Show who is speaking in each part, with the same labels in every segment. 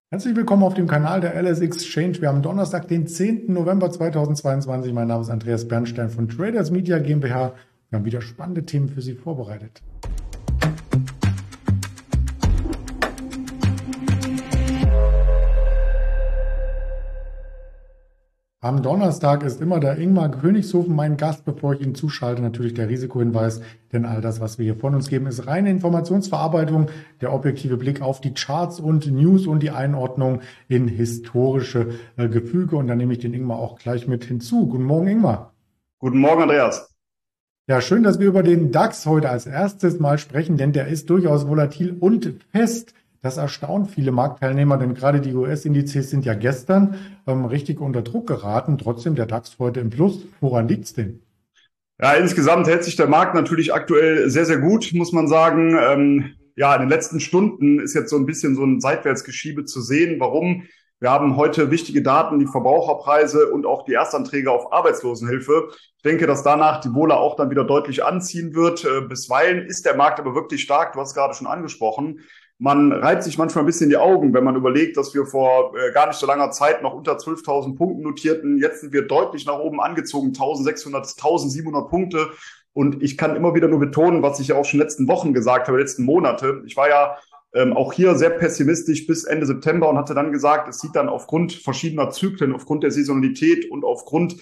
Speaker 1: Herzlich willkommen auf dem Kanal der LS Exchange. Wir haben Donnerstag, den 10. November 2022. Mein Name ist Andreas Bernstein von Traders Media GmbH. Wir haben wieder spannende Themen für Sie vorbereitet. Am Donnerstag ist immer der Ingmar Königshofen mein Gast, bevor ich ihn zuschalte. Natürlich der Risikohinweis, denn all das, was wir hier von uns geben, ist reine Informationsverarbeitung, der objektive Blick auf die Charts und News und die Einordnung in historische Gefüge. Und dann nehme ich den Ingmar auch gleich mit hinzu. Guten Morgen, Ingmar.
Speaker 2: Guten Morgen, Andreas.
Speaker 1: Ja, schön, dass wir über den DAX heute als erstes mal sprechen, denn der ist durchaus volatil und fest. Das erstaunt viele Marktteilnehmer, denn gerade die US-Indizes sind ja gestern richtig unter Druck geraten. Trotzdem der DAX heute im Plus. Woran liegt's denn?
Speaker 2: Ja, insgesamt hält sich der Markt natürlich aktuell sehr, sehr gut, muss man sagen. Ja, in den letzten Stunden ist jetzt so ein bisschen so ein Seitwärtsgeschiebe zu sehen. Warum? Wir haben heute wichtige Daten, die Verbraucherpreise und auch die Erstanträge auf Arbeitslosenhilfe. Ich denke, dass danach die Wohler auch dann wieder deutlich anziehen wird. Bisweilen ist der Markt aber wirklich stark. Du hast es gerade schon angesprochen. Man reibt sich manchmal ein bisschen die Augen, wenn man überlegt, dass wir vor gar nicht so langer Zeit noch unter 12.000 Punkten notierten. Jetzt sind wir deutlich nach oben angezogen, 1.600, 1.700 Punkte. Und ich kann immer wieder nur betonen, was ich ja auch schon letzten Wochen gesagt habe, letzten Monate. Ich war ja auch hier sehr pessimistisch bis Ende September und hatte dann gesagt, es sieht dann aufgrund verschiedener Zyklen, aufgrund der Saisonalität und aufgrund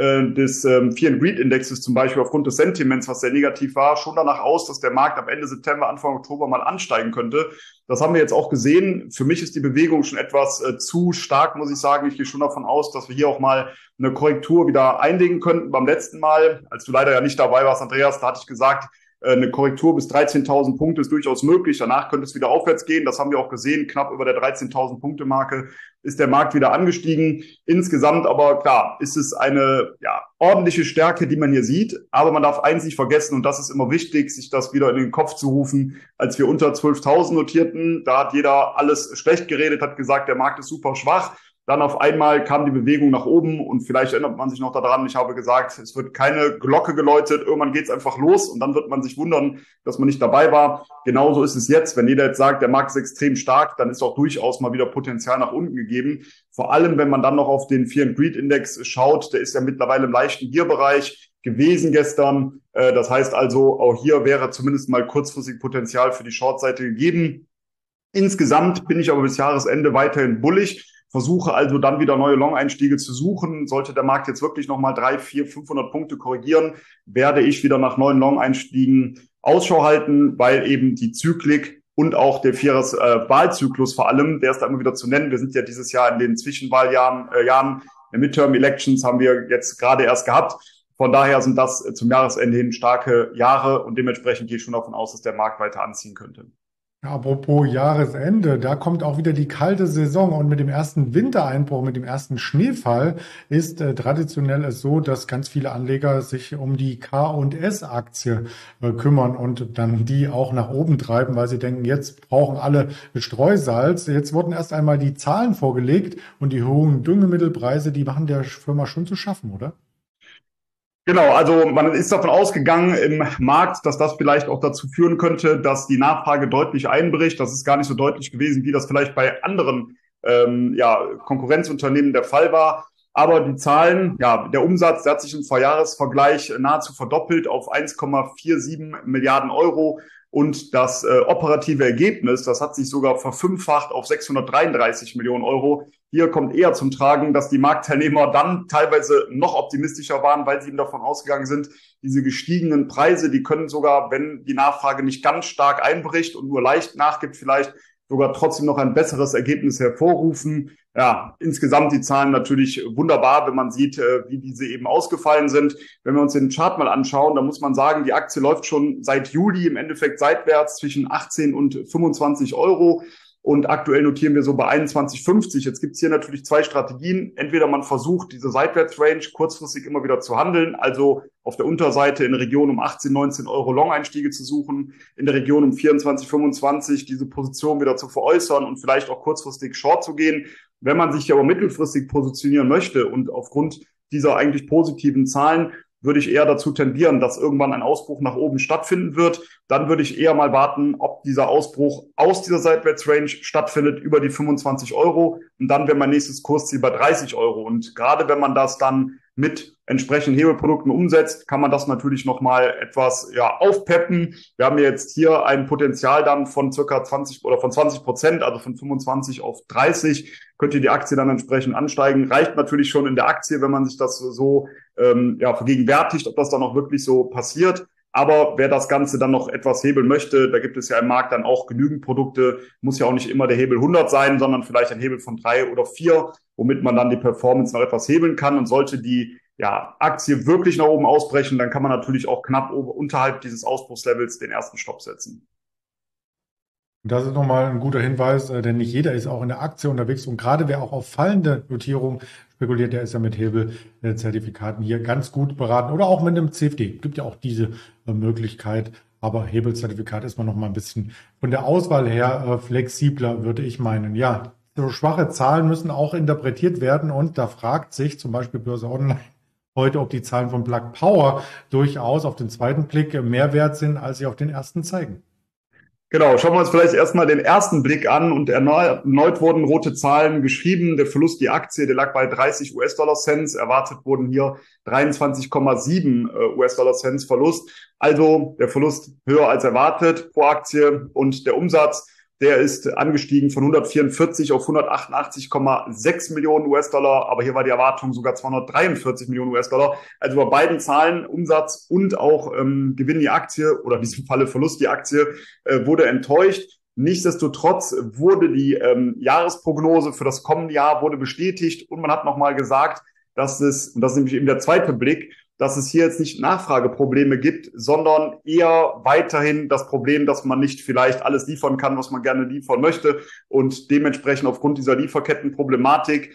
Speaker 2: des Fear and Greed Indexes zum Beispiel, aufgrund des Sentiments, was sehr negativ war, schon danach aus, dass der Markt ab Ende September, Anfang Oktober mal ansteigen könnte. Das haben wir jetzt auch gesehen. Für mich ist die Bewegung schon etwas zu stark, muss ich sagen. Ich gehe schon davon aus, dass wir hier auch mal eine Korrektur wieder einlegen könnten. Beim letzten Mal, als du leider ja nicht dabei warst, Andreas, da hatte ich gesagt, eine Korrektur bis 13.000 Punkte ist durchaus möglich. Danach könnte es wieder aufwärts gehen. Das haben wir auch gesehen. Knapp über der 13.000 Punkte Marke ist der Markt wieder angestiegen. Insgesamt aber klar, ist es eine ordentliche Stärke, die man hier sieht. Aber man darf eins nicht vergessen, und das ist immer wichtig, sich das wieder in den Kopf zu rufen. Als wir unter 12.000 notierten, da hat jeder alles schlecht geredet, hat gesagt, der Markt ist super schwach. Dann auf einmal kam die Bewegung nach oben und vielleicht erinnert man sich noch daran, ich habe gesagt, es wird keine Glocke geläutet, irgendwann geht es einfach los und dann wird man sich wundern, dass man nicht dabei war. Genauso ist es jetzt, wenn jeder jetzt sagt, der Markt ist extrem stark, dann ist auch durchaus mal wieder Potenzial nach unten gegeben. Vor allem, wenn man dann noch auf den Fear and Greed Index schaut, der ist ja mittlerweile im leichten Gier-Bereich gewesen gestern. Das heißt also, auch hier wäre zumindest mal kurzfristig Potenzial für die Short-Seite gegeben. Insgesamt bin ich aber bis Jahresende weiterhin bullig. Versuche also dann wieder neue Long-Einstiege zu suchen. Sollte der Markt jetzt wirklich nochmal 300, 400, 500 Punkte korrigieren, werde ich wieder nach neuen Long-Einstiegen Ausschau halten, weil eben die Zyklik und auch der Vierjahres-Wahlzyklus vor allem, der ist da immer wieder zu nennen. Wir sind ja dieses Jahr in den Zwischenwahljahren, der Midterm-Elections haben wir jetzt gerade erst gehabt. Von daher sind das zum Jahresende hin starke Jahre und dementsprechend gehe ich schon davon aus, dass der Markt weiter anziehen könnte.
Speaker 1: Ja, apropos Jahresende, da kommt auch wieder die kalte Saison und mit dem ersten Wintereinbruch, mit dem ersten Schneefall ist traditionell es so, dass ganz viele Anleger sich um die K&S-Aktie kümmern und dann die auch nach oben treiben, weil sie denken, jetzt brauchen alle Streusalz. Jetzt wurden erst einmal die Zahlen vorgelegt und die hohen Düngemittelpreise, die machen der Firma schon zu schaffen, oder?
Speaker 2: Genau, also man ist davon ausgegangen im Markt, dass das vielleicht auch dazu führen könnte, dass die Nachfrage deutlich einbricht. Das ist gar nicht so deutlich gewesen, wie das vielleicht bei anderen Konkurrenzunternehmen der Fall war. Aber die Zahlen, der Umsatz, der hat sich im Vorjahresvergleich nahezu verdoppelt auf 1,47 Milliarden Euro. Und das operative Ergebnis, das hat sich sogar verfünffacht auf 633 Millionen Euro. Hier kommt eher zum Tragen, dass die Marktteilnehmer dann teilweise noch optimistischer waren, weil sie eben davon ausgegangen sind, diese gestiegenen Preise, die können sogar, wenn die Nachfrage nicht ganz stark einbricht und nur leicht nachgibt, vielleicht sogar trotzdem noch ein besseres Ergebnis hervorrufen. Ja, insgesamt die Zahlen natürlich wunderbar, wenn man sieht, wie diese eben ausgefallen sind. Wenn wir uns den Chart mal anschauen, dann muss man sagen, die Aktie läuft schon seit Juli im Endeffekt seitwärts zwischen 18 und 25 Euro. Und aktuell notieren wir so bei 21,50. Jetzt gibt's hier natürlich zwei Strategien. Entweder man versucht, diese Seitwärtsrange kurzfristig immer wieder zu handeln, also auf der Unterseite in der Region um 18, 19 Euro Long-Einstiege zu suchen, in der Region um 24, 25 diese Position wieder zu veräußern und vielleicht auch kurzfristig Short zu gehen. Wenn man sich aber mittelfristig positionieren möchte und aufgrund dieser eigentlich positiven Zahlen würde ich eher dazu tendieren, dass irgendwann ein Ausbruch nach oben stattfinden wird. Dann würde ich eher mal warten, ob dieser Ausbruch aus dieser Seitwärtsrange stattfindet über die 25 Euro. Und dann wäre mein nächstes Kursziel bei 30 Euro. Und gerade wenn man das dann mit entsprechenden Hebelprodukten umsetzt, kann man das natürlich nochmal etwas aufpeppen. Wir haben jetzt hier ein Potenzial dann von circa 20 oder von 20%, also von 25 auf 30. Könnte die Aktie dann entsprechend ansteigen. Reicht natürlich schon in der Aktie, wenn man sich das so vergegenwärtigt, ob das dann auch wirklich so passiert. Aber wer das Ganze dann noch etwas hebeln möchte, da gibt es ja im Markt dann auch genügend Produkte, muss ja auch nicht immer der Hebel 100 sein, sondern vielleicht ein Hebel von 3 oder 4, womit man dann die Performance noch etwas hebeln kann. Und sollte die Aktie wirklich nach oben ausbrechen, dann kann man natürlich auch knapp unterhalb dieses Ausbruchslevels den ersten Stopp setzen.
Speaker 1: Das ist nochmal ein guter Hinweis, denn nicht jeder ist auch in der Aktie unterwegs und gerade wer auch auf fallende Notierung spekuliert, der ist ja mit Hebelzertifikaten hier ganz gut beraten oder auch mit einem CFD. Gibt ja auch diese Möglichkeit, aber Hebelzertifikat ist man nochmal ein bisschen von der Auswahl her flexibler, würde ich meinen. Ja, so schwache Zahlen müssen auch interpretiert werden und da fragt sich zum Beispiel Börse Online heute, ob die Zahlen von Plug Power durchaus auf den zweiten Blick mehr wert sind, als sie auf den ersten zeigen.
Speaker 2: Genau, schauen wir uns vielleicht erstmal den ersten Blick an und erneut wurden rote Zahlen geschrieben. Der Verlust die Aktie, der lag bei 30 US-Dollar-Cents. Erwartet wurden hier 23,7 US-Dollar-Cents Verlust. Also der Verlust höher als erwartet pro Aktie und der Umsatz, der ist angestiegen von 144 auf 188,6 Millionen US-Dollar. Aber hier war die Erwartung sogar 243 Millionen US-Dollar. Also bei beiden Zahlen, Umsatz und auch Gewinn die Aktie oder in diesem Falle Verlust die Aktie, wurde enttäuscht. Nichtsdestotrotz wurde die Jahresprognose für das kommende Jahr wurde bestätigt und man hat nochmal gesagt, dass es, und das ist nämlich eben der zweite Blick, dass es hier jetzt nicht Nachfrageprobleme gibt, sondern eher weiterhin das Problem, dass man nicht vielleicht alles liefern kann, was man gerne liefern möchte. Und dementsprechend aufgrund dieser Lieferkettenproblematik,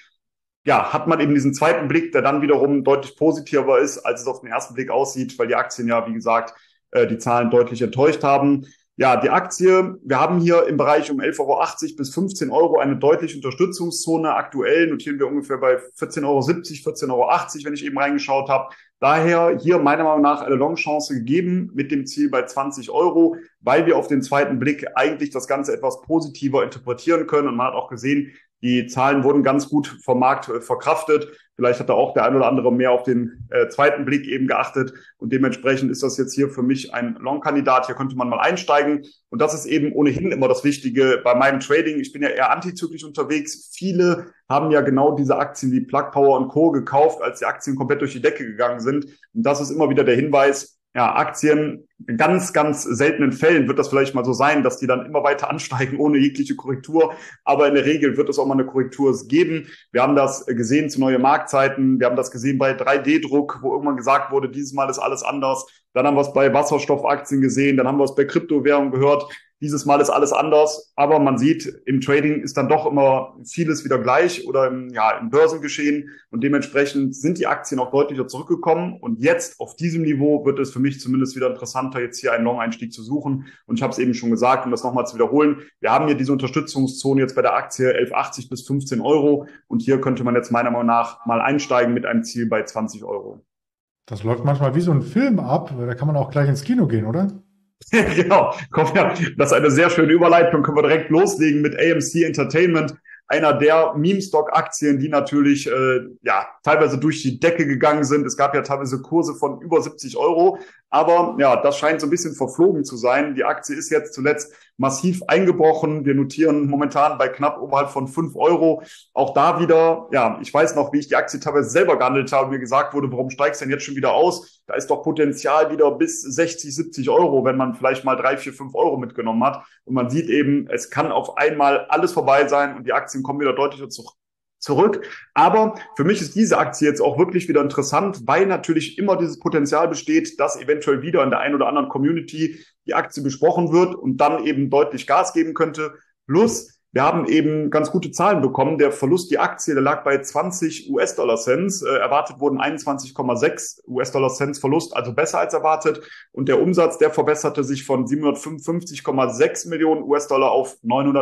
Speaker 2: hat man eben diesen zweiten Blick, der dann wiederum deutlich positiver ist, als es auf den ersten Blick aussieht, weil die Aktien ja, wie gesagt, die Zahlen deutlich enttäuscht haben. Ja, die Aktie, wir haben hier im Bereich um 11,80 € bis 15 € eine deutliche Unterstützungszone. Aktuell notieren wir ungefähr bei 14,70 €, 14,80 €, wenn ich eben reingeschaut habe. Daher hier meiner Meinung nach eine Long-Chance gegeben mit dem Ziel bei 20 €, weil wir auf den zweiten Blick eigentlich das Ganze etwas positiver interpretieren können. Und man hat auch gesehen, die Zahlen wurden ganz gut vom Markt verkraftet. Vielleicht hat da auch der ein oder andere mehr auf den zweiten Blick eben geachtet. Und dementsprechend ist das jetzt hier für mich ein Long-Kandidat. Hier könnte man mal einsteigen. Und das ist eben ohnehin immer das Wichtige bei meinem Trading. Ich bin ja eher antizyklisch unterwegs. Viele haben ja genau diese Aktien wie Plug Power und Co. gekauft, als die Aktien komplett durch die Decke gegangen sind. Und das ist immer wieder der Hinweis, Aktien, in ganz, ganz seltenen Fällen wird das vielleicht mal so sein, dass die dann immer weiter ansteigen ohne jegliche Korrektur. Aber in der Regel wird es auch mal eine Korrektur geben. Wir haben das gesehen zu neuen Marktzeiten. Wir haben das gesehen bei 3D-Druck, wo irgendwann gesagt wurde, dieses Mal ist alles anders. Dann haben wir es bei Wasserstoffaktien gesehen. Dann haben wir es bei Kryptowährungen gehört. Dieses Mal ist alles anders, aber man sieht, im Trading ist dann doch immer vieles wieder gleich oder im Börsengeschehen und dementsprechend sind die Aktien auch deutlicher zurückgekommen und jetzt auf diesem Niveau wird es für mich zumindest wieder interessanter, jetzt hier einen Long-Einstieg zu suchen und ich habe es eben schon gesagt, um das nochmal zu wiederholen, wir haben hier diese Unterstützungszone jetzt bei der Aktie 11,80 bis 15 € und hier könnte man jetzt meiner Meinung nach mal einsteigen mit einem Ziel bei 20 €.
Speaker 1: Das läuft manchmal wie so ein Film ab, da kann man auch gleich ins Kino gehen, oder?
Speaker 2: Genau, komm, ja, das ist eine sehr schöne Überleitung. Können wir direkt loslegen mit AMC Entertainment, einer der Meme-Stock-Aktien, die natürlich teilweise durch die Decke gegangen sind. Es gab ja teilweise Kurse von über 70 €, aber ja, das scheint so ein bisschen verflogen zu sein. Die Aktie ist jetzt zuletzt massiv eingebrochen. Wir notieren momentan bei knapp oberhalb von 5 €. Auch da wieder, ich weiß noch, wie ich die Aktie teilweise selber gehandelt habe, mir gesagt wurde, warum steigst du denn jetzt schon wieder aus? Da ist doch Potenzial wieder bis 60, 70 €, wenn man vielleicht mal 3, 4, 5 € mitgenommen hat. Und man sieht eben, es kann auf einmal alles vorbei sein und die Aktien kommen wieder deutlicher zurück. Aber für mich ist diese Aktie jetzt auch wirklich wieder interessant, weil natürlich immer dieses Potenzial besteht, dass eventuell wieder in der einen oder anderen Community die Aktie besprochen wird und dann eben deutlich Gas geben könnte. Plus, wir haben eben ganz gute Zahlen bekommen. Der Verlust die Aktie, der lag bei 20 US-Dollar-Cents. Erwartet wurden 21,6 US-Dollar-Cents Verlust, also besser als erwartet. Und der Umsatz, der verbesserte sich von 755,6 Millionen US-Dollar auf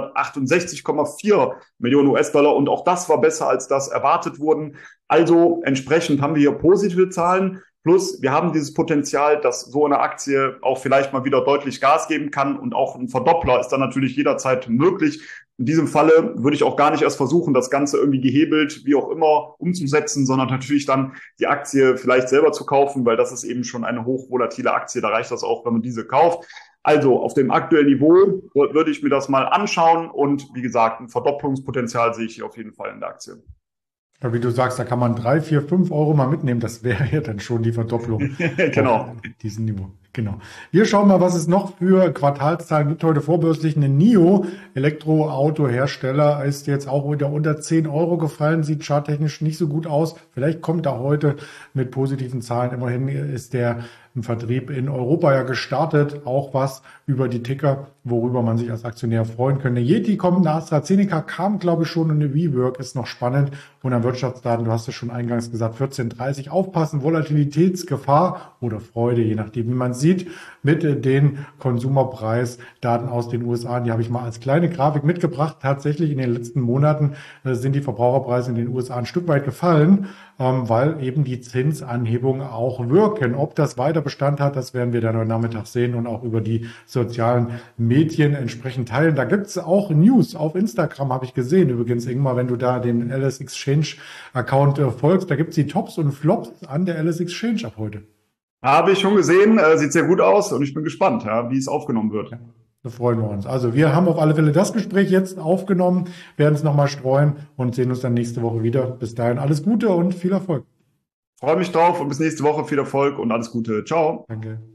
Speaker 2: 968,4 Millionen US-Dollar. Und auch das war besser, als das erwartet wurden. Also entsprechend haben wir hier positive Zahlen. Plus, wir haben dieses Potenzial, dass so eine Aktie auch vielleicht mal wieder deutlich Gas geben kann und auch ein Verdoppler ist dann natürlich jederzeit möglich. In diesem Falle würde ich auch gar nicht erst versuchen, das Ganze irgendwie gehebelt, wie auch immer, umzusetzen, sondern natürlich dann die Aktie vielleicht selber zu kaufen, weil das ist eben schon eine hochvolatile Aktie. Da reicht das auch, wenn man diese kauft. Also auf dem aktuellen Niveau würde ich mir das mal anschauen und wie gesagt, ein Verdopplungspotenzial sehe ich hier auf jeden Fall in der Aktie.
Speaker 1: Ja, wie du sagst, da kann man 3, 4, 5 Euro mal mitnehmen. Das wäre ja dann schon die Verdopplung
Speaker 2: Genau.
Speaker 1: auf diesem Niveau. Genau. Wir schauen mal, was es noch für Quartalszahlen gibt heute vorbörslich. Eine NIO, Elektroautohersteller, ist jetzt auch wieder unter 10 Euro gefallen, sieht charttechnisch nicht so gut aus. Vielleicht kommt er heute mit positiven Zahlen. Immerhin ist der im Vertrieb in Europa ja gestartet, auch was über die Ticker, worüber man sich als Aktionär freuen könnte. Yeti kommt, eine AstraZeneca kam, glaube ich, schon, und eine WeWork ist noch spannend. Und an Wirtschaftsdaten, du hast es schon eingangs gesagt, 14:30 aufpassen, Volatilitätsgefahr oder Freude, je nachdem, wie man sieht, mit den Konsumerpreisdaten aus den USA. Die habe ich mal als kleine Grafik mitgebracht. Tatsächlich in den letzten Monaten sind die Verbraucherpreise in den USA ein Stück weit gefallen, weil eben die Zinsanhebungen auch wirken. Ob das weiter Bestand hat, das werden wir dann heute Nachmittag sehen und auch über die sozialen Medien entsprechend teilen. Da gibt es auch News auf Instagram, habe ich gesehen. Übrigens, Ingmar, wenn du da den LS Exchange Account folgst, da gibt es die Tops und Flops an der LS Exchange ab heute.
Speaker 2: Habe ich schon gesehen, sieht sehr gut aus und ich bin gespannt, ja, wie es aufgenommen wird.
Speaker 1: Ja. Da freuen wir uns. Also wir haben auf alle Fälle das Gespräch jetzt aufgenommen, werden es nochmal streuen und sehen uns dann nächste Woche wieder. Bis dahin alles Gute und viel Erfolg.
Speaker 2: Freue mich drauf und bis nächste Woche. Viel Erfolg und alles Gute. Ciao.
Speaker 1: Danke.